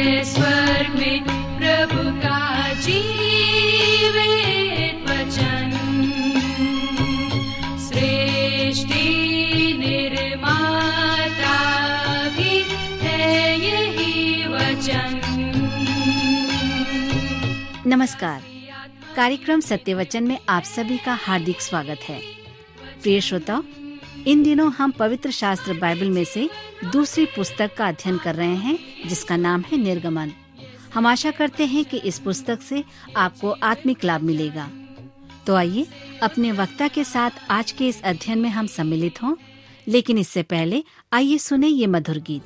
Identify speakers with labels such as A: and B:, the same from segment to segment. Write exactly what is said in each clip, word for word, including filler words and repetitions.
A: है स्वर्ग में प्रभु का जीवित वचन। सृष्टि निर्माता भी है यही वचन।
B: नमस्कार। कार्यक्रम सत्य वचन में आप सभी का हार्दिक स्वागत है। प्रिय श्रोताओ, इन दिनों हम पवित्र शास्त्र बाइबल में से दूसरी पुस्तक का अध्ययन कर रहे हैं, जिसका नाम है निर्गमन। हम आशा करते हैं कि इस पुस्तक से आपको आत्मिक लाभ मिलेगा। तो आइए अपने वक्ता के साथ आज के इस अध्ययन में हम सम्मिलित हों। लेकिन इससे पहले आइए सुने ये मधुर गीत।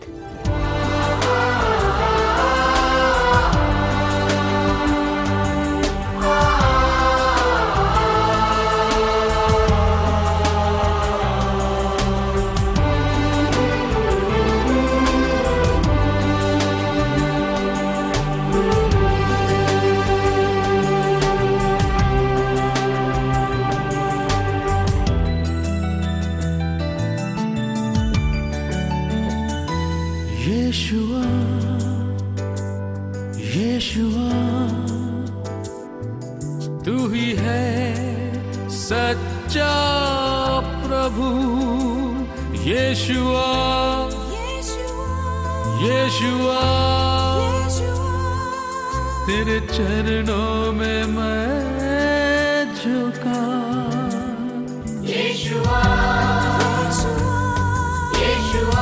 C: यीशुआ यीशुआ तू ही है सच्चा प्रभु। यीशुआ यीशुआ तेरे चरणों में मैं झुका। यीशुआ यीशुआ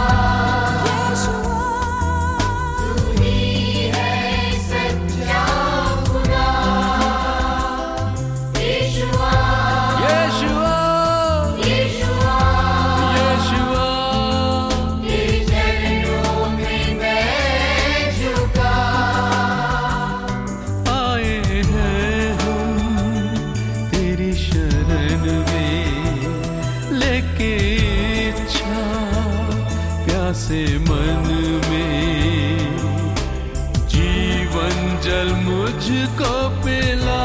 C: से मन में जीवन जल मुझको पिला।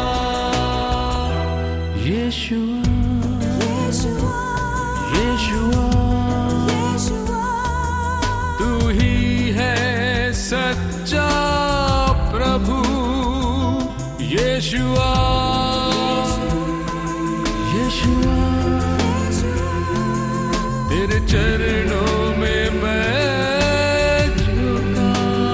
C: यीशुआ यीशुआ तू ही है सच्चा प्रभु। यीशुआ यीशुआ तेरे चरणों में मैं झुका।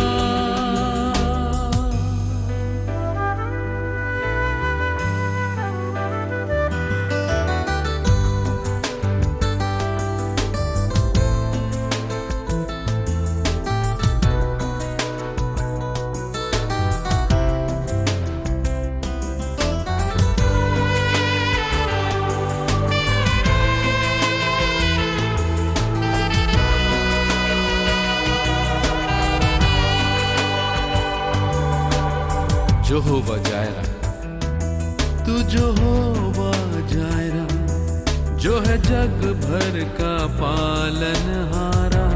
C: यहोवा जायरा तू यहोवा जायरा, जो है जग भर का पालनहारा।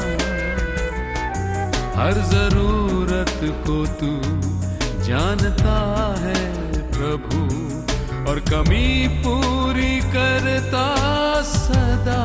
C: हर जरूरत को तू जानता है प्रभु, और कमी पूरी करता सदा।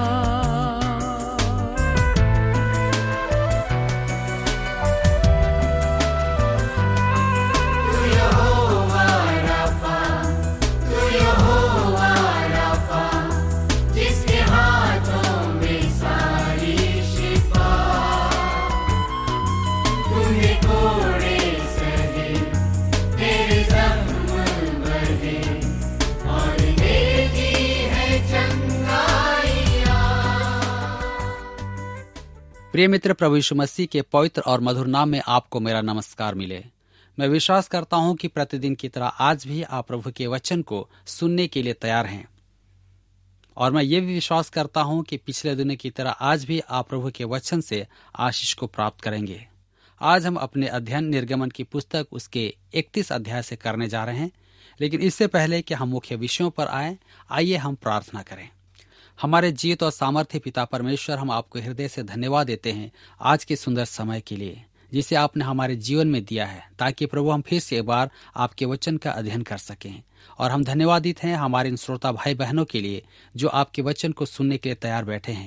D: प्रिय मित्र, प्रभु यीशु मसीह के पवित्र और मधुर नाम में आपको मेरा नमस्कार मिले। मैं विश्वास करता हूं कि प्रतिदिन की तरह आज भी आप प्रभु के वचन को सुनने के लिए तैयार हैं, और मैं ये भी विश्वास करता हूं कि पिछले दिनों की तरह आज भी आप प्रभु के वचन से आशीष को प्राप्त करेंगे। आज हम अपने अध्ययन निर्गमन की पुस्तक उसके इकतीस अध्याय से करने जा रहे हैं, लेकिन इससे पहले कि हम मुख्य विषयों पर आए, आइए हम प्रार्थना करें। हमारे जीवित और सामर्थ्य पिता परमेश्वर, हम आपको हृदय से धन्यवाद देते हैं आज के सुंदर समय के लिए जिसे आपने हमारे जीवन में दिया है, ताकि प्रभु हम फिर से एक बार आपके वचन का अध्ययन कर सकें। और हम धन्यवादित हैं हमारे इन श्रोता भाई बहनों के लिए जो आपके वचन को सुनने के लिए तैयार बैठे हैं।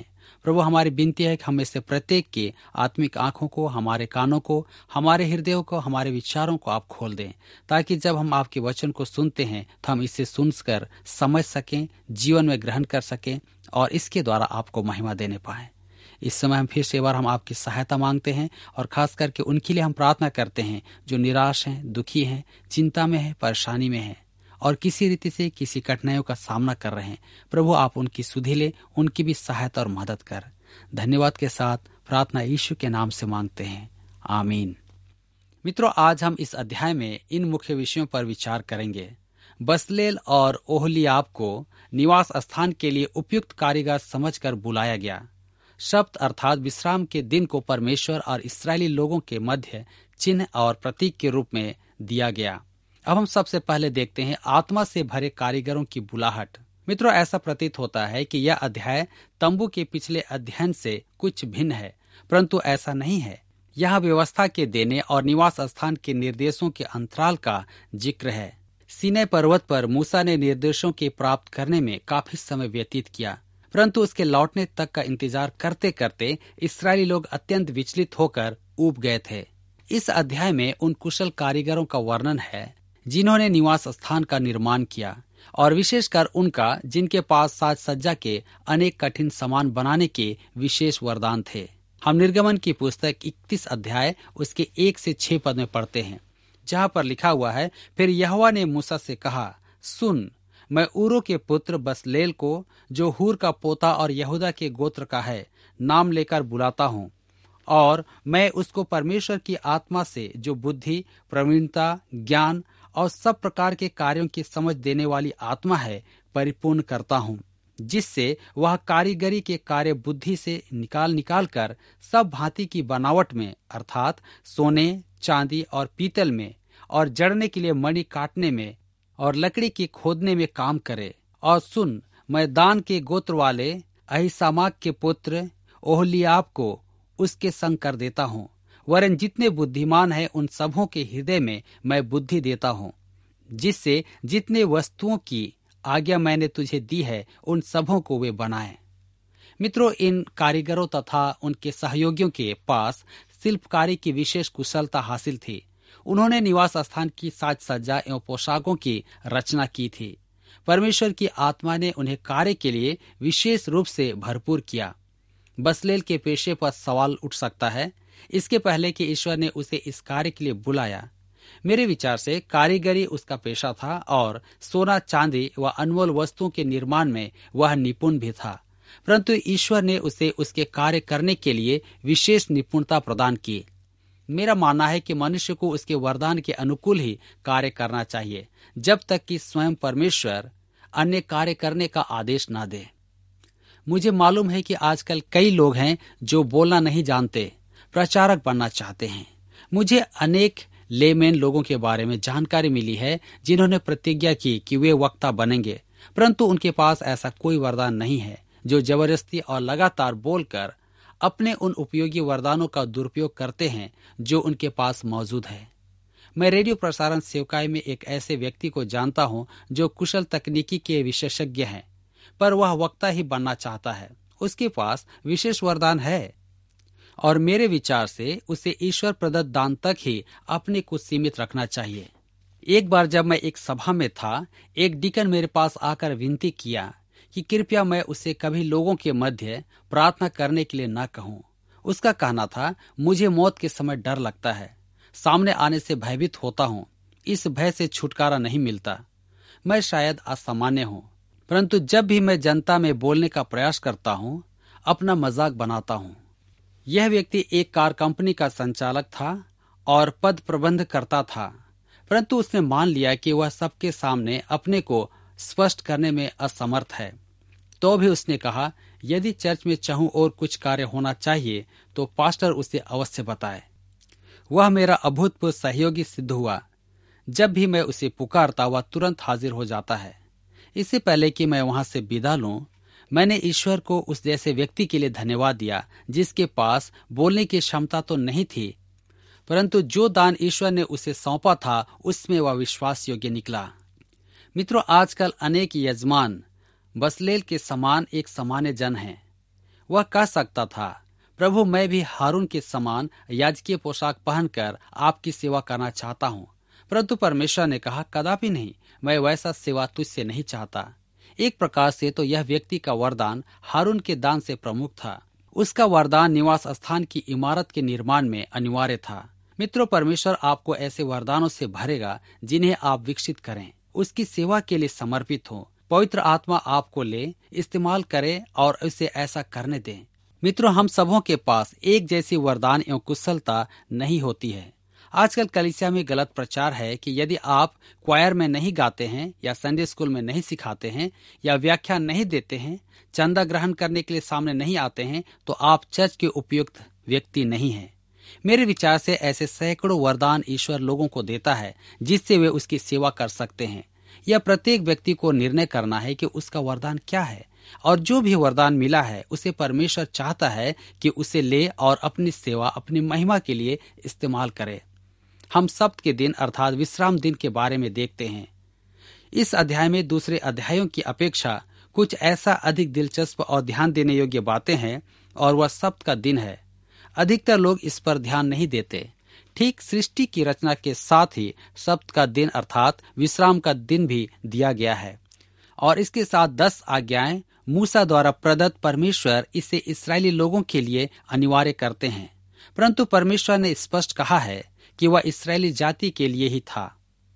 D: प्रभु हमारी विनती है कि हम इससे प्रत्येक के आत्मिक आंखों को, हमारे कानों को, हमारे हृदयों को, हमारे विचारों को आप खोल दें, ताकि जब हम आपके वचन को सुनते हैं तो हम इसे सुनकर समझ सकें, जीवन में ग्रहण कर सकें और इसके द्वारा आपको महिमा देने पाएं। इस समय हम फिर से बार हम आपकी सहायता मांगते हैं और खास करके उनके लिए हम प्रार्थना करते हैं जो निराश हैं, दुखी हैं, चिंता में हैं, परेशानी में हैं और किसी रीति से किसी कठिनाइयों का सामना कर रहे हैं। प्रभु आप उनकी सुधि ले, उनकी भी सहायता और मदद कर। धन्यवाद के साथ प्रार्थना यीशु के नाम से मांगते हैं, आमीन। मित्रों, आज हम इस अध्याय में इन मुख्य विषयों पर विचार करेंगे। बसलेल और ओहलीयाब को निवास स्थान के लिए उपयुक्त कारीगर समझकर बुलाया गया। शब्द अर्थात विश्राम के दिन को परमेश्वर और इस्राएली लोगों के मध्य चिन्ह और प्रतीक के रूप में दिया गया। अब हम सबसे पहले देखते हैं आत्मा से भरे कारीगरों की बुलाहट। मित्रों, ऐसा प्रतीत होता है कि यह अध्याय तंबू के पिछले अध्ययन से कुछ भिन्न है, परंतु ऐसा नहीं है। यह व्यवस्था के देने और निवास स्थान के निर्देशों के अंतराल का जिक्र है। सीनै पर्वत पर मूसा ने निर्देशों के प्राप्त करने में काफी समय व्यतीत किया, परंतु उसके लौटने तक का इंतजार करते करते इस्राएली लोग अत्यंत विचलित होकर ऊब गए थे। इस अध्याय में उन कुशल कारीगरों का वर्णन है जिन्होंने निवास स्थान का निर्माण किया और विशेषकर उनका जिनके पास साज सज्जा के अनेक कठिन सामान बनाने के विशेष वरदान थे। हम निर्गमन की पुस्तक इकतीस अध्याय उसके एक से छह पद में पढ़ते हैं, जहाँ पर लिखा हुआ है, फिर यहोवा ने मूसा से कहा, सुन, मैं ऊरो के पुत्र बसलेल को, जो हूर का पोता और यहूदा के गोत्र का है, नाम लेकर बुलाता हूँ, और मैं उसको परमेश्वर की आत्मा से, जो बुद्धि, प्रवीणता, ज्ञान और सब प्रकार के कार्यों की समझ देने वाली आत्मा है, परिपूर्ण करता हूँ, जिससे वह कारीगरी के कार्य बुद्धि से निकाल निकाल कर सब भांति की बनावट में अर्थात सोने, चांदी और पीतल में और जड़ने के लिए मणि काटने में और लकड़ी की खोदने में काम करे। और सुन, मैं दान के गोत्र वाले अहीसामाक के पुत्र ओहलीयाब को उसके संग कर देता हूँ, वरन जितने बुद्धिमान हैं उन सबों के हृदय में मैं बुद्धि देता हूँ, जिससे जितने वस्तुओं की आज्ञा मैंने तुझे दी है उन सबों को वे बनाएं। मित्रों, इन कारीगरों तथा उनके सहयोगियों के पास शिल्पकारी की विशेष कुशलता हासिल थी। उन्होंने निवास स्थान की साज सज्जा एवं पोशाकों की रचना की थी। परमेश्वर की आत्मा ने उन्हें कार्य के लिए विशेष रूप से भरपूर किया। बसलेल के पेशे पर सवाल उठ सकता है, इसके पहले कि ईश्वर ने उसे इस कार्य के लिए बुलाया। मेरे विचार से कारीगरी उसका पेशा था और सोना, चांदी व अनमोल वस्तुओं के निर्माण में वह निपुण भी था, परंतु ईश्वर ने उसे उसके कार्य करने के लिए विशेष निपुणता प्रदान की। मेरा मानना है कि मनुष्य को उसके वरदान के अनुकूल ही कार्य करना चाहिए, जब तक कि स्वयं परमेश्वर अन्य कार्य करने का आदेश न दे। मुझे मालूम है कि आजकल कई लोग हैं जो बोलना नहीं जानते, प्रचारक बनना चाहते हैं। मुझे अनेक लेमैन लोगों के बारे में जानकारी मिली है जिन्होंने प्रतिज्ञा की कि वे वक्ता बनेंगे, परंतु उनके पास ऐसा कोई वरदान नहीं है, जो जबरदस्ती और लगातार बोलकर अपने उन उपयोगी वरदानों का दुरुपयोग करते हैं जो उनके पास मौजूद है। मैं रेडियो प्रसारण सेवकाई में एक ऐसे व्यक्ति को जानता हूं जो कुशल तकनीकी के विशेषज्ञ हैं, पर वह वक्ता ही बनना चाहता है। उसके पास विशेष वरदान है और मेरे विचार से उसे ईश्वर प्रदत्त दान तक ही अपने को सीमित रखना चाहिए। एक बार जब मैं एक सभा में था, एक डीकन मेरे पास आकर विनती किया कि कृपया मैं उसे कभी लोगों के मध्य प्रार्थना करने के लिए न कहूं। उसका कहना था, मुझे मौत के समय डर लगता है, सामने आने से भयभीत होता हूं, इस भय से छुटकारा नहीं मिलता। मैं शायद असामान्य हूं, परंतु जब भी मैं जनता में बोलने का प्रयास करता हूं, अपना मजाक बनाता हूं। यह व्यक्ति एक कार कंपनी का संचालक था और पद प्रबंध करता था, परंतु उसने मान लिया कि वह सबके सामने अपने को स्पष्ट करने में असमर्थ है। तो भी उसने कहा, यदि चर्च में चाहूं और कुछ कार्य होना चाहिए तो पास्टर उसे अवश्य बताए। वह मेरा अभूतपूर्व सहयोगी सिद्ध हुआ। जब भी मैं उसे पुकारता वह तुरंत हाजिर हो जाता है। इससे पहले कि मैं वहां से विदा लूं, मैंने ईश्वर को उस जैसे व्यक्ति के लिए धन्यवाद दिया जिसके पास बोलने की क्षमता तो नहीं थी, परंतु जो दान ईश्वर ने उसे सौंपा था उसमें वह विश्वास योग्य निकला। मित्रों, आजकल अनेक यजमान बसलेल के समान एक सामान्य जन हैं। वह कह सकता था, प्रभु मैं भी हारून के समान याजकीय पोशाक पहनकर आपकी सेवा करना चाहता हूँ। परंतु परमेश्वर ने कहा, कदापि नहीं, मैं वैसा सेवा तुझसे नहीं चाहता। एक प्रकार से तो यह व्यक्ति का वरदान हारून के दान से प्रमुख था। उसका वरदान निवास स्थान की इमारत के निर्माण में अनिवार्य था। मित्रों, परमेश्वर आपको ऐसे वरदानों से भरेगा जिन्हें आप विकसित करें, उसकी सेवा के लिए समर्पित हो। पवित्र आत्मा आपको ले, इस्तेमाल करे और उसे ऐसा करने दे। मित्रों, हम सबों के पास एक जैसी वरदान एवं कुशलता नहीं होती है। आजकल कलीसिया में गलत प्रचार है कि यदि आप क्वायर में नहीं गाते हैं या संडे स्कूल में नहीं सिखाते हैं या व्याख्या नहीं देते हैं, चंदा ग्रहण करने के लिए सामने नहीं आते हैं, तो आप चर्च के उपयुक्त व्यक्ति नहीं हैं। मेरे विचार से ऐसे सैकड़ों वरदान ईश्वर लोगों को देता है जिससे वे उसकी सेवा कर सकते हैं। यह प्रत्येक व्यक्ति को निर्णय करना है कि उसका वरदान क्या है, और जो भी वरदान मिला है उसे परमेश्वर चाहता है कि उसे ले और अपनी सेवा, अपनी महिमा के लिए इस्तेमाल करे। हम सप्त के दिन अर्थात विश्राम दिन के बारे में देखते हैं। इस अध्याय में दूसरे अध्यायों की अपेक्षा कुछ ऐसा अधिक दिलचस्प और ध्यान देने योग्य बातें हैं, और वह सप्त का दिन है। अधिकतर लोग इस पर ध्यान नहीं देते। ठीक सृष्टि की रचना के साथ ही सप्त का दिन अर्थात विश्राम का दिन भी दिया गया है, और इसके साथ दस आज्ञाएं मूसा द्वारा प्रदत्त परमेश्वर इसे इस्राएली लोगों के लिए अनिवार्य करते हैं। परंतु परमेश्वर ने स्पष्ट कहा है कि वह इस्राएली जाति के लिए ही था।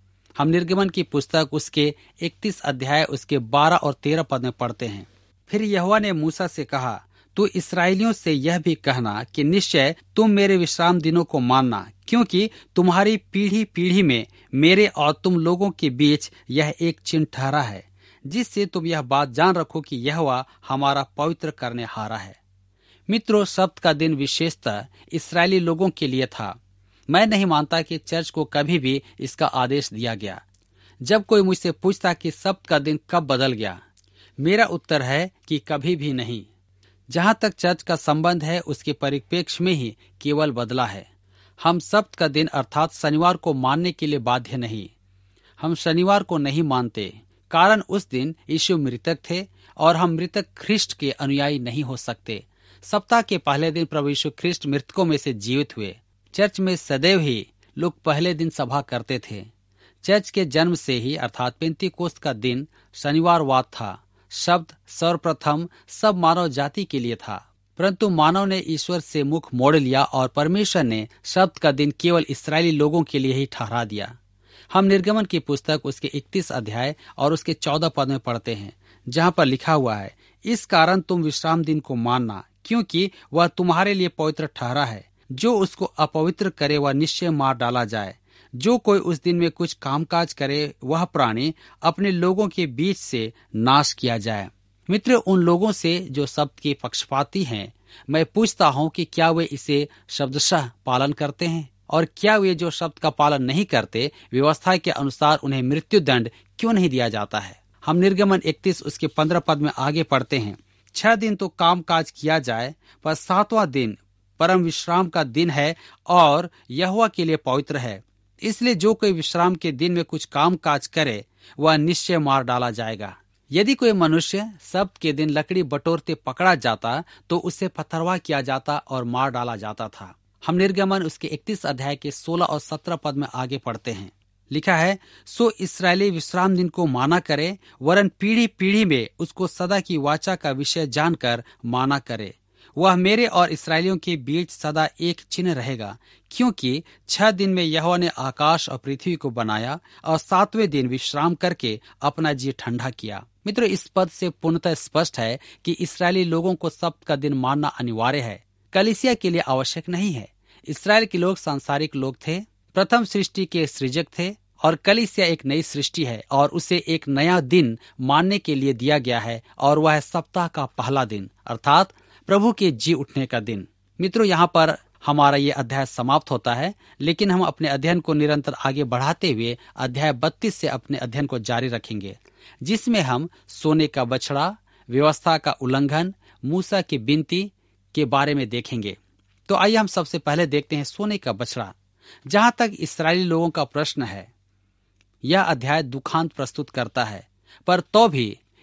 D: हम निर्गमन की पुस्तक उसके इकतीस अध्याय उसके बारह और तेरह पद में पढ़ते हैं। फिर यहोवा ने मूसा से कहा, तू इस्राएलियों से यह भी कहना कि निश्चय तुम मेरे विश्राम दिनों को मानना, क्योंकि तुम्हारी पीढ़ी पीढ़ी में मेरे और तुम लोगों के बीच यह एक चिन्ह ठहरा है, जिससे तुम यह बात जान रखो कि यहोवा हमारा पवित्र करने हारा है। मित्रों, सप्त का दिन विशेषतः इस्राएली लोगों के लिए था। मैं नहीं मानता कि चर्च को कभी भी इसका आदेश दिया गया। जब कोई मुझसे पूछता कि सप्त का दिन कब बदल गया, मेरा उत्तर है कि कभी भी नहीं। जहां तक चर्च का संबंध है, उसके परिप्रेक्ष्य में ही केवल बदला है। हम सप्त का दिन अर्थात शनिवार को मानने के लिए बाध्य नहीं। हम शनिवार को नहीं मानते, कारण उस दिन यीशु मृतक थे और हम मृतक ख्रिस्ट के अनुयायी नहीं हो सकते। सप्ताह के पहले दिन प्रभु यीशु ख्रिस्ट मृतकों में से जीवित हुए। चर्च में सदैव ही लोग पहले दिन सभा करते थे। चर्च के जन्म से ही अर्थात पेंतीकोस्त का दिन शनिवारवाद था। शब्द सर्वप्रथम सब मानव जाति के लिए था, परंतु मानव ने ईश्वर से मुख मोड़ लिया और परमेश्वर ने शब्द का दिन केवल इस्राएली लोगों के लिए ही ठहरा दिया। हम निर्गमन की पुस्तक उसके इकतीस अध्याय और उसके चौदह पद में पढ़ते हैं, जहाँ पर लिखा हुआ है, इस कारण तुम विश्राम दिन को मानना, क्योंकि वह तुम्हारे लिए पवित्र ठहरा है। जो उसको अपवित्र करे वह निश्चय मार डाला जाए। जो कोई उस दिन में कुछ कामकाज करे वह प्राणी अपने लोगों के बीच से नाश किया जाए। मित्र, उन लोगों से जो शब्द के पक्षपाती हैं, मैं पूछता हूँ कि क्या वे इसे शब्दशः पालन करते हैं, और क्या वे जो शब्द का पालन नहीं करते, व्यवस्था के अनुसार उन्हें मृत्यु दंड क्यों नहीं दिया जाता है। हम निर्गमन इकतीस उसके पंद्रह पद में आगे पढ़ते हैं, छह दिन तो काम काज किया जाए, पर सातवां दिन परम विश्राम का दिन है और यहोवा के लिए पवित्र है। इसलिए जो कोई विश्राम के दिन में कुछ काम काज करे वह निश्चय मार डाला जाएगा। यदि कोई मनुष्य सब्त के दिन लकड़ी बटोरते पकड़ा जाता तो उसे पथरवाह किया जाता और मार डाला जाता था। हम निर्गमन उसके इकतीस अध्याय के सोलह और सत्रह पद में आगे पढ़ते हैं। लिखा है, सो इस्राएली विश्राम दिन को माना करे, वरन पीढ़ी पीढ़ी में उसको सदा की वाचा का विषय जानकर माना करे। वह मेरे और इस्राएलियों के बीच सदा एक चिन्ह रहेगा, क्योंकि छह दिन में यहोवा ने आकाश और पृथ्वी को बनाया और सातवें दिन विश्राम करके अपना जी ठंडा किया। मित्रों, इस पद से पूर्णतः स्पष्ट है कि इस्राएली लोगों को सप्त का दिन मानना अनिवार्य है, कलीसिया के लिए आवश्यक नहीं है। इस्राएल के लोग सांसारिक लोग थे, प्रथम सृष्टि के सृजक थे, और कलीसिया एक नई सृष्टि है और उसे एक नया दिन मानने के लिए दिया गया है, और वह है सप्ताह का पहला दिन अर्थात प्रभु के जी उठने का दिन। मित्रों, यहाँ पर हमारा ये अध्याय समाप्त होता है, लेकिन हम अपने अध्ययन को निरंतर आगे बढ़ाते हुए अध्याय बत्तीस से अपने अध्ययन को जारी रखेंगे, जिसमें हम सोने का बछड़ा, व्यवस्था का उल्लंघन, मूसा की विनती के बारे में देखेंगे। तो आइए हम सबसे पहले देखते हैं सोने का बछड़ा। जहां तक इस्राएली लोगों का प्रश्न है, यह अध्याय दुखांत प्रस्तुत करता है, पर तो भी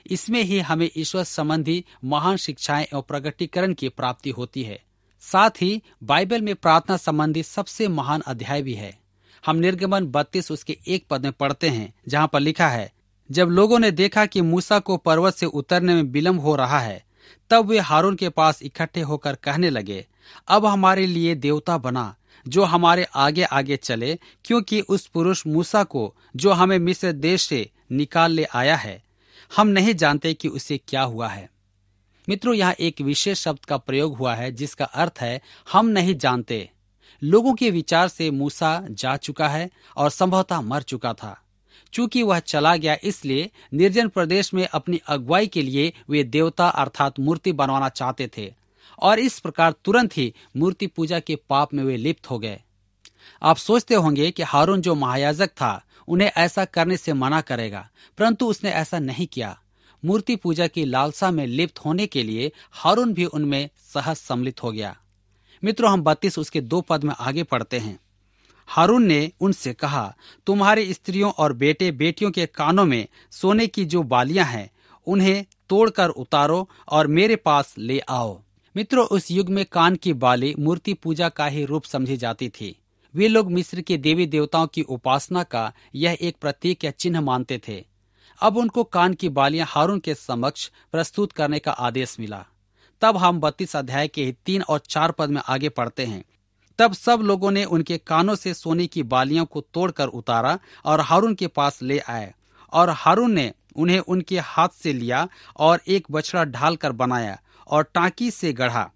D: इसमें ही हमें ईश्वर संबंधी महान शिक्षाएं एवं प्रकटीकरण की प्राप्ति होती है। साथ ही बाइबल में प्रार्थना संबंधी सबसे महान अध्याय भी है। हम निर्गमन बत्तीस उसके एक पद में पढ़ते हैं, जहाँ पर लिखा है, जब लोगों ने देखा कि मूसा को पर्वत से उतरने में विलम्ब हो रहा है, तब वे हारून के पास इकट्ठे होकर कहने लगे, अब हमारे लिए देवता बना जो हमारे आगे आगे चले, क्योंकि उस पुरुष मूसा को जो हमें मिस्र देश से निकाल ले आया है, हम नहीं जानते कि उसे क्या हुआ है। मित्रों, यहाँ एक विशेष शब्द का प्रयोग हुआ है जिसका अर्थ है हम नहीं जानते। लोगों के विचार से मूसा जा चुका है और संभवतः मर चुका था। चूंकि वह चला गया, इसलिए निर्जन प्रदेश में अपनी अगुवाई के लिए वे देवता अर्थात मूर्ति बनवाना चाहते थे और इस प्रकार तुरंत ही मूर्ति पूजा के पाप में वे लिप्त हो गए। आप सोचते होंगे कि हारून जो महायाजक था उन्हें ऐसा करने से मना करेगा, परंतु उसने ऐसा नहीं किया। मूर्ति पूजा की लालसा में लिप्त होने के लिए हारून भी उनमें सहज सम्मिलित हो गया। मित्रों, हम बत्तीस उसके दो पद में आगे पढ़ते हैं। हारून ने उनसे कहा, तुम्हारे स्त्रियों और बेटे बेटियों के कानों में सोने की जो बालियां हैं उन्हें तोड़कर उतारो और मेरे पास ले आओ। मित्रों, उस युग में कान की बाली मूर्ति पूजा का ही रूप समझी जाती थी। वे लोग मिस्र के देवी देवताओं की उपासना का यह एक प्रतीक या चिन्ह मानते थे। अब उनको कान की बालियां हारून के समक्ष प्रस्तुत करने का आदेश मिला। तब हम बत्तीस अध्याय के तीन और चार पद में आगे पढ़ते हैं। तब सब लोगों ने उनके कानों से सोने की बालियों को तोड़कर उतारा और हारून के पास ले आए, और हारून ने उन्हें उनके हाथ से लिया और एक बछड़ा ढालकर बनाया और टांकी से गढ़ा।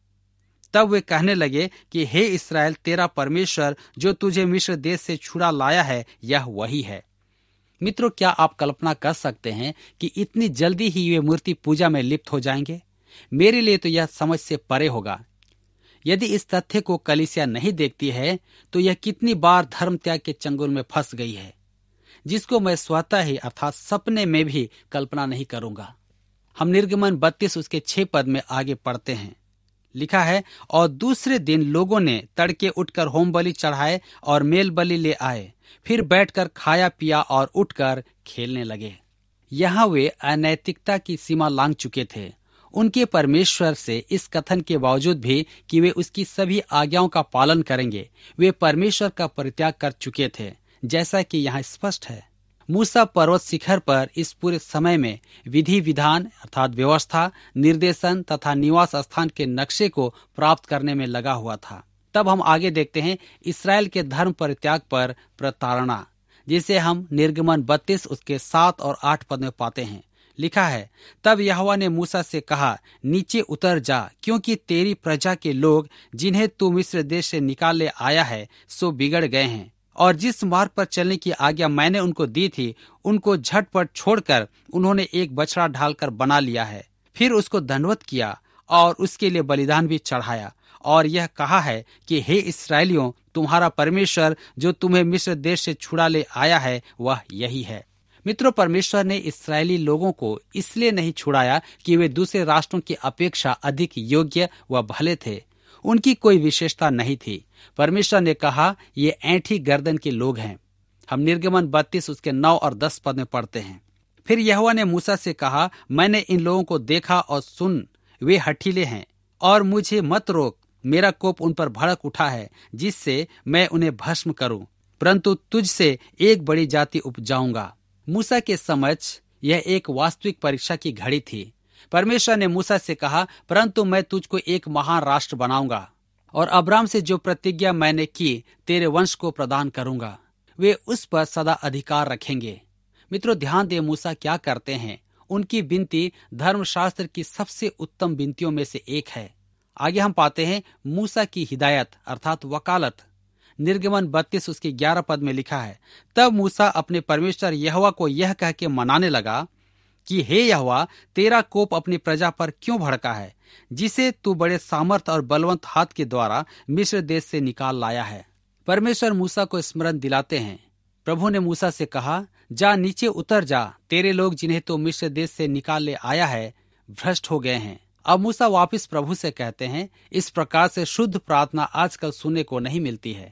D: तब वे कहने लगे कि हे इस्राएल, तेरा परमेश्वर जो तुझे मिस्र देश से छुड़ा लाया है, यह वही है। मित्रों, क्या आप कल्पना कर सकते हैं कि इतनी जल्दी ही वे मूर्ति पूजा में लिप्त हो जाएंगे? मेरे लिए तो यह समझ से परे होगा। यदि इस तथ्य को कलीसिया नहीं देखती है तो यह कितनी बार धर्म त्याग के चंगुल में फंस गई है, जिसको मैं स्वतः ही अर्थात सपने में भी कल्पना नहीं करूंगा। हम निर्गमन बत्तीस उसके छह पद में आगे पढ़ते हैं। लिखा है, और दूसरे दिन लोगों ने तड़के उठकर होम बलि चढ़ाए और मेल बलि ले आए, फिर बैठकर खाया पिया और उठकर खेलने लगे। यहाँ वे अनैतिकता की सीमा लांघ चुके थे। उनके परमेश्वर से इस कथन के बावजूद भी कि वे उसकी सभी आज्ञाओं का पालन करेंगे, वे परमेश्वर का परित्याग कर चुके थे, जैसा कि यहाँ स्पष्ट है। मूसा पर्वत शिखर पर इस पूरे समय में विधि विधान अर्थात व्यवस्था, निर्देशन तथा निवास स्थान के नक्शे को प्राप्त करने में लगा हुआ था। तब हम आगे देखते हैं इस्राएल के धर्म परित्याग पर प्रताड़ना, जिसे हम निर्गमन बत्तीस उसके सात और आठ पद में पाते हैं। लिखा है, तब यहोवा ने मूसा से कहा, नीचे उतर जा, क्योंकि तेरी प्रजा के लोग जिन्हें तू मिस्र देश से निकाल ले आया है सो बिगड़ गए हैं, और जिस मार्ग पर चलने की आज्ञा मैंने उनको दी थी उनको झटपट छोड़कर उन्होंने एक बछड़ा ढालकर बना लिया है। फिर उसको दंडवत किया और उसके लिए बलिदान भी चढ़ाया, और यह कहा है कि हे इस्राएलियों, तुम्हारा परमेश्वर जो तुम्हें मिस्र देश से छुड़ा ले आया है वह यही है। मित्रों, परमेश्वर ने इस्राएली लोगों को इसलिए नहीं छुड़ाया कि वे दूसरे राष्ट्रों की अपेक्षा अधिक योग्य व भले थे। उनकी कोई विशेषता नहीं थी। परमेश्वर ने कहा, ये ऐंठी गर्दन के लोग हैं। हम निर्गमन बत्तीस उसके नौ और दस पद में पढ़ते हैं। फिर यहोवा ने मूसा से कहा, मैंने इन लोगों को देखा और सुन, वे हठीले हैं और मुझे मत रोक। मेरा कोप उन पर भड़क उठा है, जिससे मैं उन्हें भस्म करूं, परंतु तुझसे एक बड़ी जाति उपजाऊंगा। मूसा के समझ यह एक वास्तविक परीक्षा की घड़ी थी। परमेश्वर ने मूसा से कहा, परंतु मैं तुझको एक महान राष्ट्र बनाऊंगा और अब्राम से जो प्रतिज्ञा मैंने की तेरे वंश को प्रदान करूंगा, वे उस पर सदा अधिकार रखेंगे। मित्रों, ध्यान दे मूसा क्या करते हैं। उनकी विनती धर्मशास्त्र की सबसे उत्तम विनतियों में से एक है। आगे हम पाते हैं मूसा की हिदायत अर्थात वकालत। निर्गमन बत्तीस उसके ग्यारह पद में लिखा है, तब मूसा अपने परमेश्वर यहोवा को यह कह के मनाने लगा कि हे यहोवा, तेरा कोप अपनी प्रजा पर क्यों भड़का है, जिसे तू बड़े सामर्थ और बलवंत हाथ के द्वारा मिस्र देश से निकाल लाया है। परमेश्वर मूसा को स्मरण दिलाते हैं। प्रभु ने मूसा से कहा, जा नीचे उतर जा, तेरे लोग जिन्हें तू मिस्र देश से निकाल ले आया है भ्रष्ट हो गए हैं। अब मूसा वापिस प्रभु से कहते हैं। इस प्रकार से शुद्ध प्रार्थना आजकल सुनने को नहीं मिलती है।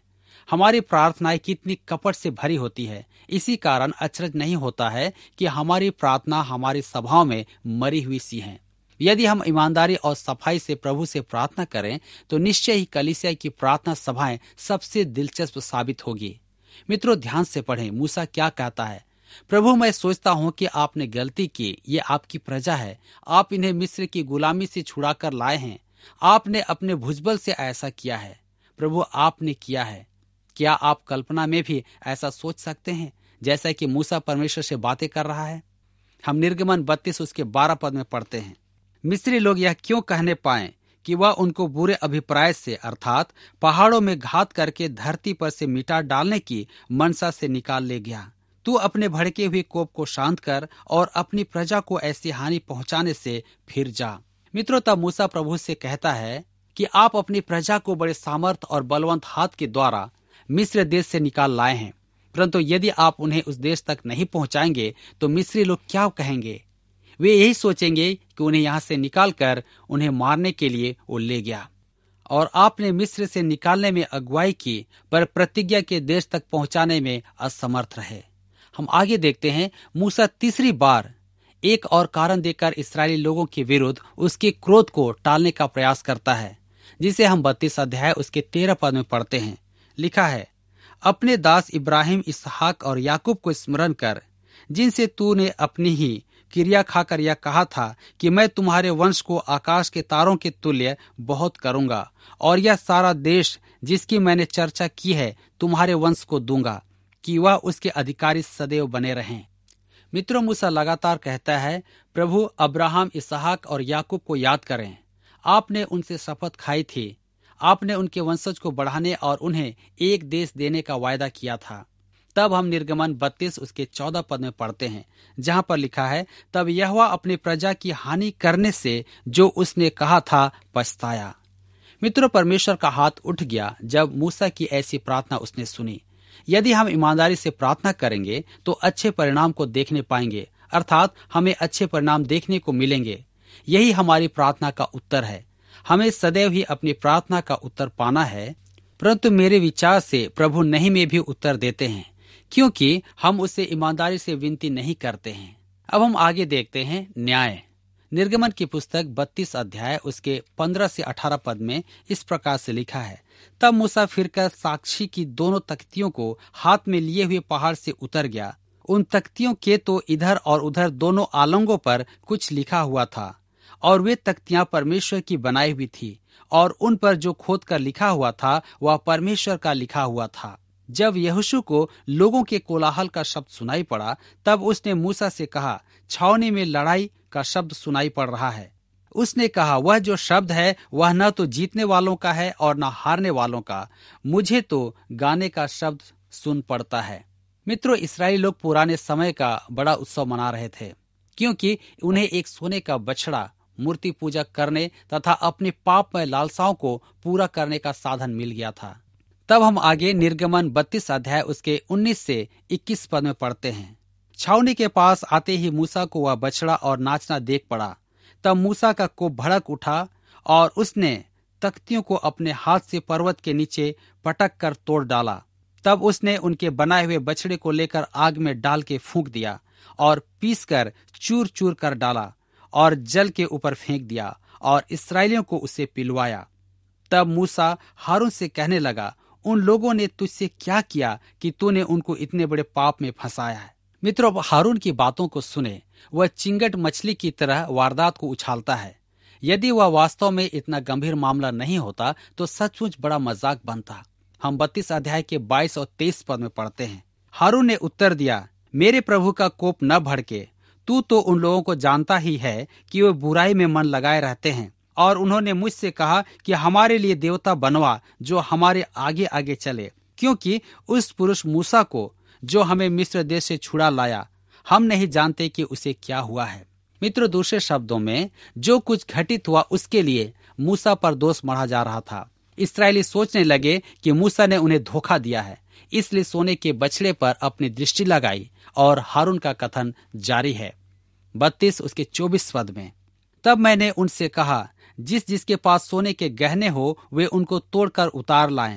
D: हमारी प्रार्थनाएं कितनी कपट से भरी होती है। इसी कारण अचरज नहीं होता है कि हमारी प्रार्थना हमारी सभाओं में मरी हुई सी है। यदि हम ईमानदारी और सफाई से प्रभु से प्रार्थना करें तो निश्चय ही कलीसिया की प्रार्थना सभाएं सबसे दिलचस्प साबित होगी। मित्रों, ध्यान से पढ़ें मूसा क्या कहता है। प्रभु, मैं सोचता हूँ कि आपने गलती की, ये आपकी प्रजा है, आप इन्हें मिस्र की गुलामी से छुड़ाकर लाए हैं, आपने अपने भुजबल से ऐसा किया है। प्रभु, आपने किया है। क्या आप कल्पना में भी ऐसा सोच सकते हैं जैसा कि मूसा परमेश्वर से बातें कर रहा है? हम निर्गमन बत्तीस उसके बारह पद में पढ़ते हैं, मिस्री लोग यह क्यों कहने पाए कि वह उनको बुरे अभिप्राय से अर्थात पहाड़ों में घात करके धरती पर से मिटा डालने की मनसा से निकाल ले गया। तू अपने भड़के हुए कोप को शांत कर और अपनी प्रजा को ऐसी हानि पहुंचाने से फिर जा। मित्रों, तब मूसा प्रभु से कहता है कि आप अपनी प्रजा को बड़े सामर्थ और बलवंत हाथ के द्वारा मिस्र देश से निकाल लाए हैं, परंतु यदि आप उन्हें उस देश तक नहीं पहुंचाएंगे तो मिस्री लोग क्या कहेंगे? वे यही सोचेंगे कि उन्हें यहाँ से निकालकर उन्हें मारने के लिए वो ले गया। और आपने मिस्र से निकालने में अगुवाई की, पर प्रतिज्ञा के देश तक पहुंचाने में असमर्थ रहे। हम आगे देखते हैं, मूसा तीसरी बार एक और कारण देकर इस्राएली लोगों के विरुद्ध उसके क्रोध को टालने का प्रयास करता है, जिसे हम बत्तीस अध्याय उसके तेरह पद में पढ़ते हैं। लिखा है, अपने दास इब्राहिम, इसहाक और याकूब को स्मरण कर, जिनसे तूने अपनी ही क्रिया खाकर यह कहा था कि मैं तुम्हारे वंश को आकाश के तारों के तुल्य बहुत करूंगा, और यह सारा देश जिसकी मैंने चर्चा की है तुम्हारे वंश को दूंगा, कि वह उसके अधिकारी सदैव बने रहें। मित्रों, मूसा लगातार कहता है, प्रभु अब्राहम, इसहाक और याकूब को याद करें। आपने उनसे शपथ खाई थी, आपने उनके वंशज को बढ़ाने और उन्हें एक देश देने का वायदा किया था। तब हम निर्गमन बत्तीस उसके चौदह पद में पढ़ते हैं, जहां पर लिखा है, तब यहोवा अपनी प्रजा की हानि करने से जो उसने कहा था पछताया। मित्रों, परमेश्वर का हाथ उठ गया जब मूसा की ऐसी प्रार्थना उसने सुनी। यदि हम ईमानदारी से प्रार्थना करेंगे तो अच्छे परिणाम को देखने पाएंगे, अर्थात हमें अच्छे परिणाम देखने को मिलेंगे। यही हमारी प्रार्थना का उत्तर है। हमें सदैव ही अपनी प्रार्थना का उत्तर पाना है, परंतु मेरे विचार से प्रभु नहीं में भी उत्तर देते हैं, क्योंकि हम उससे ईमानदारी से विनती नहीं करते हैं। अब हम आगे देखते हैं न्याय। निर्गमन की पुस्तक बत्तीस अध्याय उसके पंद्रह से अठारह पद में इस प्रकार से लिखा है, तब मूसा फिरकर साक्षी की दोनों तख्तियों को हाथ में लिए हुए पहाड़ से उतर गया। उन तख्तियों के तो इधर और उधर दोनों आलंगों पर कुछ लिखा हुआ था, और वे तख्तियां परमेश्वर की बनाई हुई थी, और उन पर जो खोद कर लिखा हुआ था वह परमेश्वर का लिखा हुआ था। जब यहोशू को लोगों के कोलाहल का शब्द सुनाई पड़ा, तब उसने मूसा से कहा, छावनी में लड़ाई का शब्द सुनाई पड़ रहा है। उसने कहा, वह जो शब्द है वह न तो जीतने वालों का है और न हारने वालों का, मुझे तो गाने का शब्द सुन पड़ता है। मित्रों, इस्राएली लोग पुराने समय का बड़ा उत्सव मना रहे थे, क्योंकि उन्हें एक सोने का बछड़ा मूर्ति पूजा करने तथा अपने पापमय लालसाओं को पूरा करने का साधन मिल गया था। तब हम आगे निर्गमन बत्तीस अध्याय उसके उन्नीस से इक्कीस पद में पढ़ते हैं, छावनी के पास आते ही मूसा को वह बछड़ा और नाचना देख पड़ा। तब मूसा का कोप भड़क उठा और उसने तख्तियों को अपने हाथ से पर्वत के नीचे पटक कर तोड़ डाला। तब उसने उनके बनाए हुए बछड़े को लेकर आग में डाल के फूंक दिया और पीस कर चूर चूर कर डाला और जल के ऊपर फेंक दिया और इस्राएलियों को उसे पिलवाया। तब मूसा हारून से कहने लगा, उन लोगों ने तुझसे क्या किया कि तूने उनको इतने बड़े पाप में फंसाया है। मित्रों, हारून की बातों को सुने, वह चिंगट मछली की तरह वारदात को उछालता है। यदि वह वास्तव में इतना गंभीर मामला नहीं होता तो सचमुच बड़ा मजाक बनता। हम बत्तीस अध्याय के बाईस और तेईस पद में पढ़ते हैं, हारून ने उत्तर दिया, मेरे प्रभु का कोप न भड़के, तू तो उन लोगों को जानता ही है कि वे बुराई में मन लगाए रहते हैं, और उन्होंने मुझसे कहा कि हमारे लिए देवता बनवा जो हमारे आगे आगे चले, क्योंकि उस पुरुष मूसा को जो हमें मिस्र देश से छुड़ा लाया, हम नहीं जानते कि उसे क्या हुआ है। मित्रों, दूसरे शब्दों में जो कुछ घटित हुआ उसके लिए मूसा पर दोष मढ़ा जा रहा था। इस्राएली सोचने लगे कि मूसा ने उन्हें धोखा दिया है, इसलिए सोने के बछड़े पर अपनी दृष्टि लगाई। और हारून का कथन जारी है बत्तीस उसके चौबीस पद में, तब मैंने उनसे कहा, जिस जिसके पास सोने के गहने हो वे उनको तोड़कर उतार लाएं,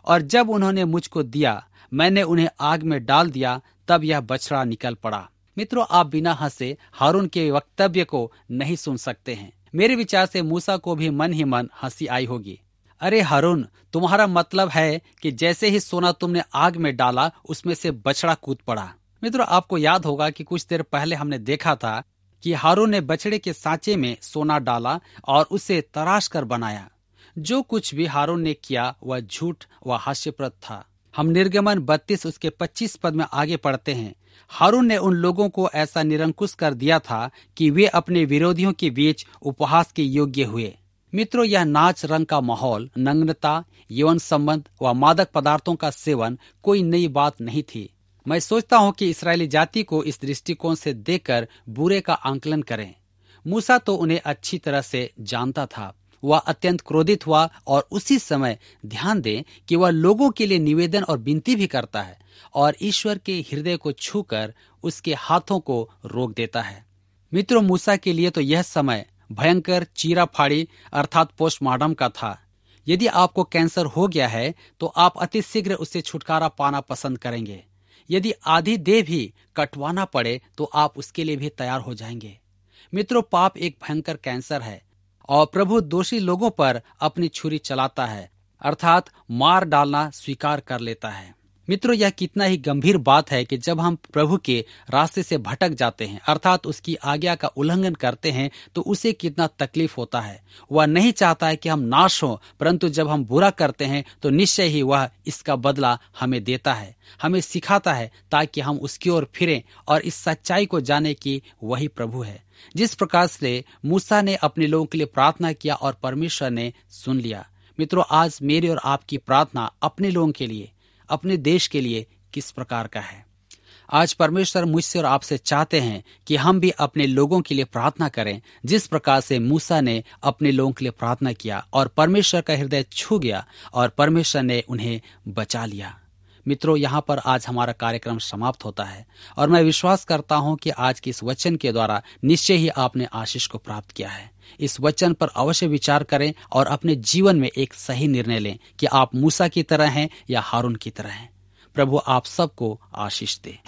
D: और जब उन्होंने मुझको दिया, मैंने उन्हें आग में डाल दिया, तब यह बछड़ा निकल पड़ा। मित्रों, आप बिना हंसे हारून के वक्तव्य को नहीं सुन सकते हैं। मेरे विचार से मूसा को भी मन ही मन हंसी आई होगी। अरे हारून, तुम्हारा मतलब है कि जैसे ही सोना तुमने आग में डाला, उसमें से बछड़ा कूद पड़ा। मित्रों, आपको याद होगा कि कुछ देर पहले हमने देखा था कि हारून ने बछड़े के सांचे में सोना डाला और उसे तराश कर बनाया। जो कुछ भी हारून ने किया वह झूठ व हास्यप्रद था। हम निर्गमन बत्तीस उसके पच्चीस पद में आगे पढ़ते हैं। हारून ने उन लोगों को ऐसा निरंकुश कर दिया था कि वे अपने विरोधियों के बीच उपहास के योग्य हुए। मित्रों, यह नाच रंग का माहौल, नग्नता, यौन संबंध व मादक पदार्थों का सेवन कोई नई बात नहीं थी। मैं सोचता हूँ कि इस्राएली जाति को इस दृष्टिकोण से देखकर बुरे का आंकलन करें। मूसा तो उन्हें अच्छी तरह से जानता था। वह अत्यंत क्रोधित हुआ और उसी समय ध्यान दें कि वह लोगों के लिए निवेदन और विनती भी करता है और ईश्वर के हृदय को छूकर उसके हाथों को रोक देता है। मित्रों, मूसा के लिए तो यह समय भयंकर चीरा फाड़ी अर्थात पोस्टमार्टम का था। यदि आपको कैंसर हो गया है तो आप अति शीघ्र उससे छुटकारा पाना पसंद करेंगे। यदि आधी देह भी कटवाना पड़े तो आप उसके लिए भी तैयार हो जाएंगे। मित्रों, पाप एक भयंकर कैंसर है और प्रभु दोषी लोगों पर अपनी छुरी चलाता है, अर्थात मार डालना स्वीकार कर लेता है। मित्रों, यह कितना ही गंभीर बात है कि जब हम प्रभु के रास्ते से भटक जाते हैं, अर्थात उसकी आज्ञा का उल्लंघन करते हैं, तो उसे कितना तकलीफ होता है। वह नहीं चाहता है कि हम नाश हों, परंतु जब हम बुरा करते हैं तो निश्चय ही वह इसका बदला हमें देता है, हमें सिखाता है ताकि हम उसकी ओर फिरें और इस सच्चाई को जाने कि वही प्रभु है। जिस प्रकार से मूसा ने अपने लोगों के लिए प्रार्थना किया और परमेश्वर ने सुन लिया। मित्रों, आज मेरी और आपकी प्रार्थना अपने लोगों के लिए, अपने देश के लिए किस प्रकार का है? आज परमेश्वर मुझसे और आपसे चाहते हैं कि हम भी अपने लोगों के लिए प्रार्थना करें, जिस प्रकार से मूसा ने अपने लोगों के लिए प्रार्थना किया और परमेश्वर का हृदय छू गया और परमेश्वर ने उन्हें बचा लिया। मित्रों, यहाँ पर आज हमारा कार्यक्रम समाप्त होता है और मैं विश्वास करता हूँ कि आज के इस वचन के द्वारा निश्चय ही आपने आशीष को प्राप्त किया है। इस वचन पर अवश्य विचार करें और अपने जीवन में एक सही निर्णय लें कि आप मूसा की तरह हैं या हारून की तरह हैं। प्रभु आप सबको आशीष दे।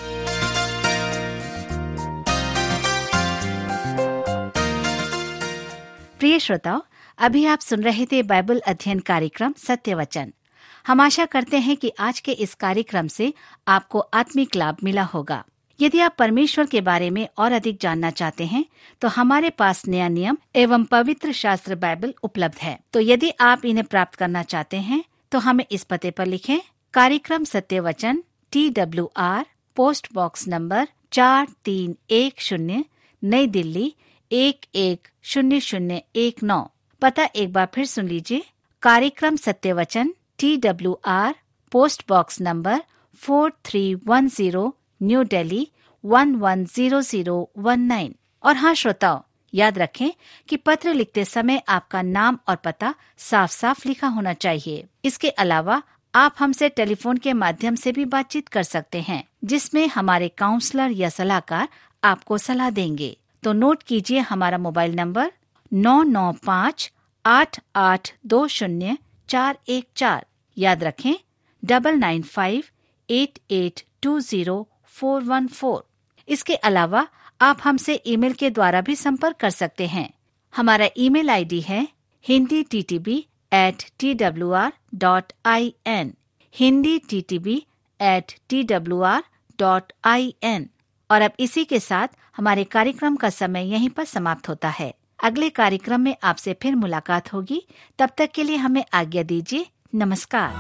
B: प्रिय श्रोताओ, अभी आप सुन रहे थे बाइबल अध्ययन कार्यक्रम सत्य वचन। हम आशा करते हैं कि आज के इस कार्यक्रम से आपको आत्मिक लाभ मिला होगा। यदि आप परमेश्वर के बारे में और अधिक जानना चाहते हैं तो हमारे पास नया नियम एवं पवित्र शास्त्र बाइबल उपलब्ध है। तो यदि आप इन्हें प्राप्त करना चाहते हैं तो हमें इस पते पर लिखें। कार्यक्रम सत्य वचन, T W R, post box number चार तीन एक शून्य, नई दिल्ली एक एक शून्य शून्य एक नौ। पता एक बार फिर सुन लीजिए। कार्यक्रम सत्य वचन, T W R, post box number four three one zero, New Delhi one one zero zero one nine. और हाँ श्रोताओ, याद रखें कि पत्र लिखते समय आपका नाम और पता साफ साफ लिखा होना चाहिए। इसके अलावा आप हमसे टेलीफोन के माध्यम से भी बातचीत कर सकते हैं, जिसमें हमारे काउंसलर या सलाहकार आपको सलाह देंगे। तो नोट कीजिए हमारा मोबाइल नंबर नौ नौ पाँच आठ आठ दो शून्य चार एक चार। याद रखें double nine five eight eight two zero four one four. इसके अलावा आप हमसे ईमेल के द्वारा भी संपर्क कर सकते हैं। हमारा ईमेल आईडी है Hindi T T B at T W R dot I N, Hindi T T B at T W R dot I N. और अब इसी के साथ हमारे कार्यक्रम का समय यहीं पर समाप्त होता है। अगले कार्यक्रम में आपसे फिर मुलाकात होगी। तब तक के लिए हमें आज्ञा दीजिए। नमस्कार।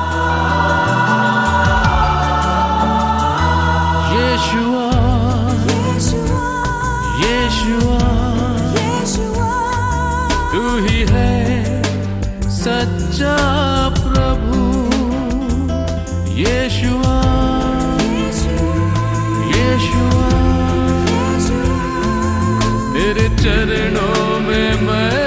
C: यीशुआ, यीशुआ, तू ही है सच्चा प्रभु। यीशुआ, यीशुआ, तेरे चरणों में मैं